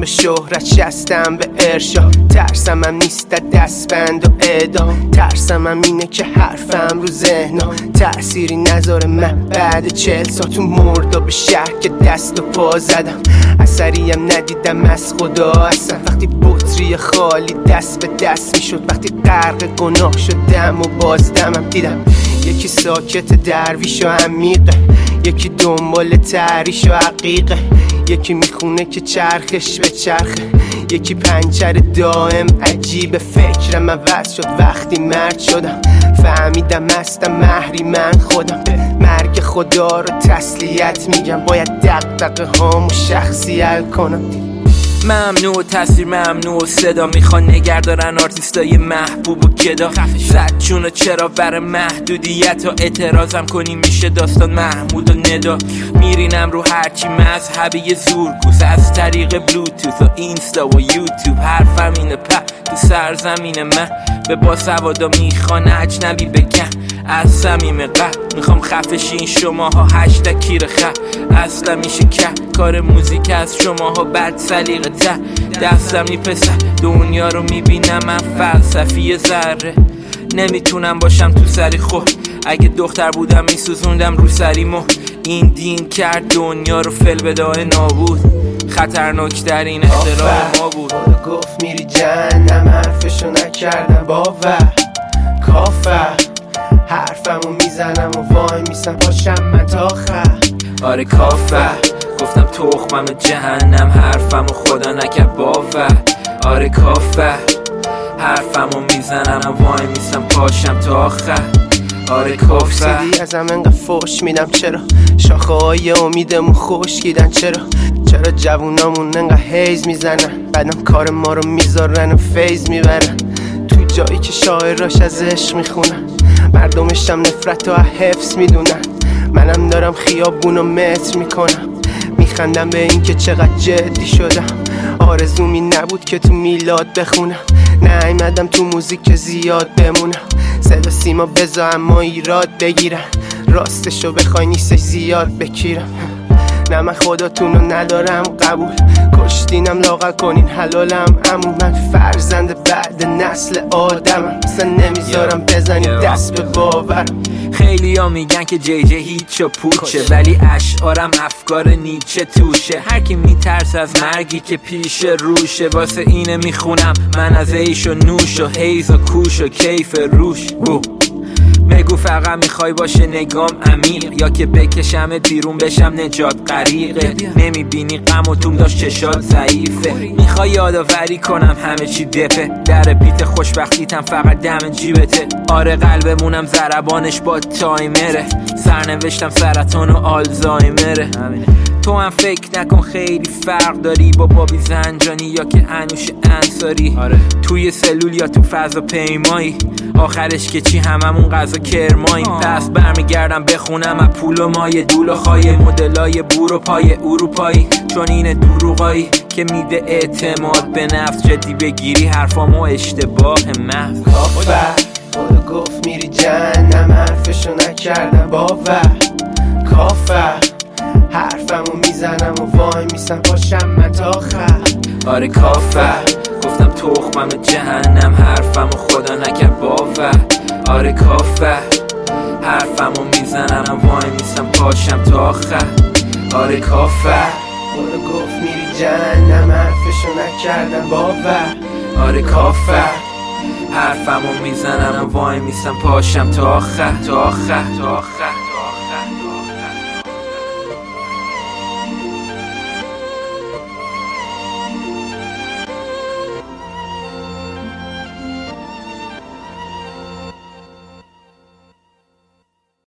شهرت شستم به ارشاد. ترسم هم نیست دستبند و اعدام، ترسم هم اینه که حرفم رو ذهنم تأثیری نذاره. من بعد 40 سال تو مردا به شهر که دست و پا زدم، اثریم ندیدم از خدا اصلا. وقتی بطری خالی دست به دست میشد، وقتی غرق گناه شدم و بازدمم دیدم یکی ساکت درویش و عمیقه، یکی دنبال تعریش و عقیقه، یکی میخونه که چرخش به چرخه، یکی پنچر دائم عجیب. فکرم عوض شد وقتی مرد شدم، فهمیدم هستم محریمن خودم. مرگ خدا رو تسلیت میگم، باید دغدغه هامو شخصی حل کنم. ممنوع تصویر ممنوع صدا، میخوان نگردارن آرتیستای محبوب و گدا. زد چونو چرا بر محدودیت ها اعتراضم کنی میشه داستان محمود و ندا. میرینم رو هرچی مذهبی زورگوز از طریق بلوتوث و اینستا و یوتیوب. حرفم اینه تو سرزمین من به باسوادا میخوان اجنبی بگن. از صمیم قلب میخوام خفشین شماها هشت کیر اصلا میشه که کار موزیک از شماها بد سلیقه تر. دستم میپسه دنیا رو میبینم من فلسفی ذره. نمیتونم باشم تو سری خود، اگه دختر بودم میسوزوندم رو سریمو. این دین کرد دنیا رو فل بداه نابود، خطرناک در این اختراع ما بود. گفت میری جهنم حرفشو نکردم باور، کافر حرفمو میزنم و وای میسم پاشم من تا آخر. آره کافر گفتم تخمم جهنم، حرفمو خدا نکرد باور. آره کافر حرفمو میزنم و وای میسم پاشم تا آخر. آره کافر سیدی ازم انقدر فوش میدم، چرا شاخه های امیدمون خشکیدن، چرا جوونامون انقدر هیز میزنن، بعدم کار ما رو میذارن و فیض میبرن. تو جایی که شاعراش از عشق میخونن، مردمش هم نفرت و حفظ میدونن. منم دارم خیابونو متر میکنم، میخندم به این که چقدر جدی شدم. آرزومی نبود که تو میلاد بخونم، نیومدم تو موزیک که زیاد بمونم. صدا سیما بزا اما ایراد بگیرن، راستشو بخوای نیستش زیاد بکیرم. نه من خداتونو ندارم قبول، کشتینم لاغر کنین حلالم. امون من فرزند بعد نسل آدمم، اصلا نمیذارم بزنی دست به باورم. خیلی ها میگن که جی هیچ و پوچه، ولی اشعارم افکار نیچه توشه. هر کی میترس از مرگی که پیش روشه، واسه اینه میخونم من از عیش و نوش و حیز و کوش و کیف روش. بگو فقط میخوای باشه نگام عمیق، یا که بکشم بیرون بشم نجات غریقه. نمیبینی غم و توم داشت چشات ضعیفه، میخوای یادآوری کنم همه چی دپه. در بیت خوشبختیتم فقط دم جیبته. آره قلبمونم ضربانش با تایمره، سرنوشتم سرطان و آلزایمره. تو هم فکر نکن خیلی فرق داری با بابی زنجانی یا که انوش انصاری. توی سلول یا تو فضا پیمایی، آخرش که چی هممون غذا کرمایی. پس برمیگردم بخونم از پول و مایه، دول و خایه مدلای بور و پای اروپایی. چون این دروغایی که میده اعتماد به نفس، جدی بگیری حرفامو اشتباه محض. کافر خدا گفت میری جهنم حرفشو نکردم باور، کافر حرفمو میزنم و وای میسم پاشم من تا آخر. آره کافر گفتم تخمم جهنم، حرفمو خدا نکرد باور. آره کافر حرفمو میزنم و وای میسم پاشم تا آخر. آره کافر خدا گفت میری جهنم حرفشو نکردم باور. آره کافر حرفمو میزنم و وای میسم پاشم تا آخر.